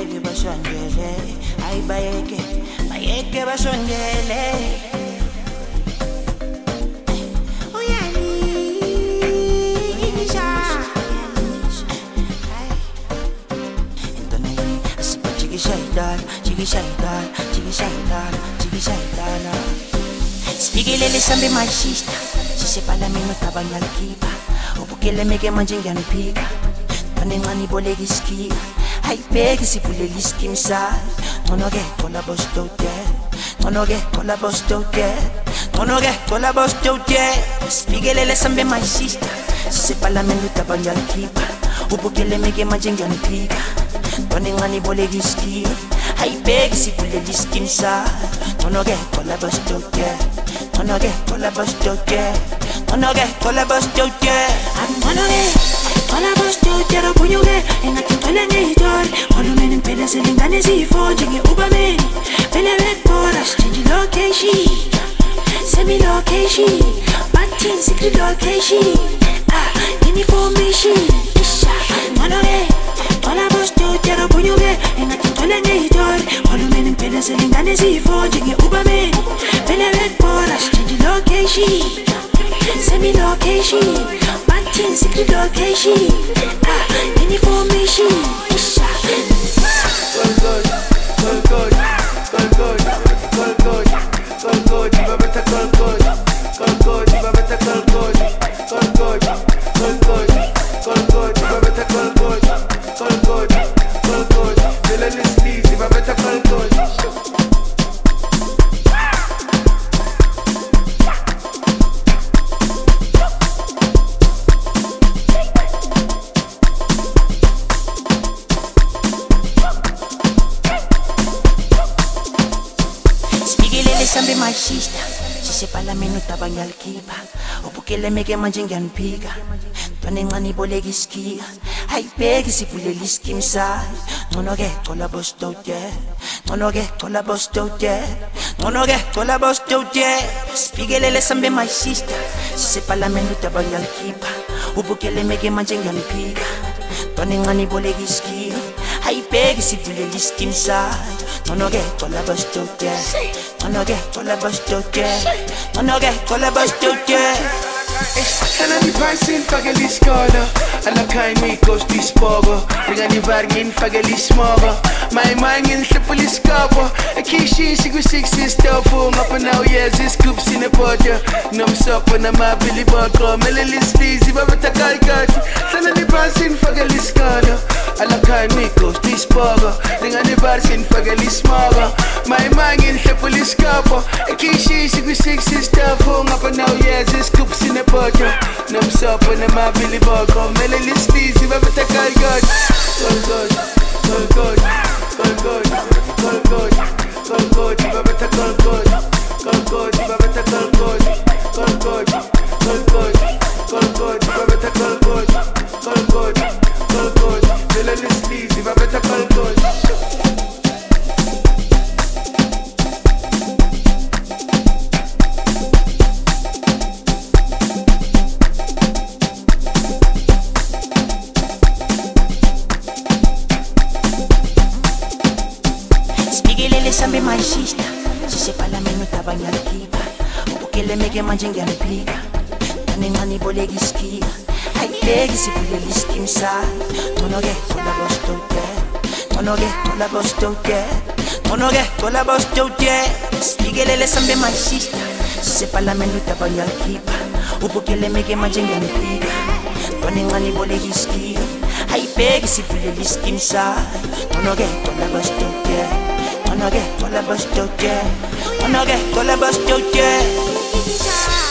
bayeke basondele, hayi bayeke basondele. Jiggy Spigelele sambe my sister. Sisepala mina tabanya likipa. Ubukele meke manje ngiyaniphika. Bane ngani boleka iskiya. Ayibheki sivulele iskim side. Ngono ke thola boss dote. Ngono ke thola boss dote. Ngono ke thola boss dote. Spigelele sambe my sister. Sisepala mina tabanya likipa. Ubukele meke manje ngiyaniphika. Bane ngani boleka iskiya. Ayibheki sivulele iskim side. Ngono ke thola boss dote. Ngono ke thola boss dote. Ngono ke thola boss dote. Ngono ke thola boss dote ro bunyuke engathi ngicela ngidole Hulumeni impela selingane zifo njenge ubameni Phela bekbora change location Semi location Bathing secret location Information Ngono ke thola boss dote ro bunyuke engathi ngicela ngidole Hulumeni impela selingane zifo njenge ubameni Phela bekbora change location Semi location Bathing secret location Information Sambe my sister. Sisepala mina tabanya likipa. Ubukele meke manje ngiyaniphika. Ntwana encane boleka iskiya. Ayibheki sivulele iskim side. Ngono ke thola boss dote. Ngono ke thola boss dote. Ngono ke thola boss dote. Spigelele sambe my sister. Sisepala mina tabanya likipa. Ubukele meke manje ngiyaniphika. Ntwana encane boleka iskiya. Ayibheki sivulele iskim side. Ngono ke thola boss dote. Ngono ke thola boss dote. Ngono ke thola boss dote. Sana ni pasin fageli skola Alla kai mi kosti spogo Rigani vargin fageli smogo My mangin sipuli skapo Kishi sigu sixi stofu Ngapa now yes is scoops in a potter Nom sopa na mabili bako Melili sleazy babata kai kati Sana ni pasin fageli skola Alla kai mi kosti spogo Rigani vargin fageli smogo My mangin sipuli skapo Kishi sigu sixi stofu Ngapa now yes is scoops in a potter Nom sopa na mabili bako Melili sleazy babata kai kati Good Sambe my sister. Sisepala mina tabanya likipa. Ubukele meke manje ngiyaniphika. Ntwana encane boleka iskiya. Ayibheki sivulele iskim side. Ngono ke thola boss dote. Ngono ke thola boss dote. Ngono ke thola boss dote. Spigelele sambe my sister. Sisepala mina tabanya likipa. Ubukele meke manje ngiyaniphika. Ntwana encane boleka iskiya. Ayibheki sivulele iskim side. Ngono ke thola boss dote. Ngono ke thola boss dote. Ngono ke thola boss dote.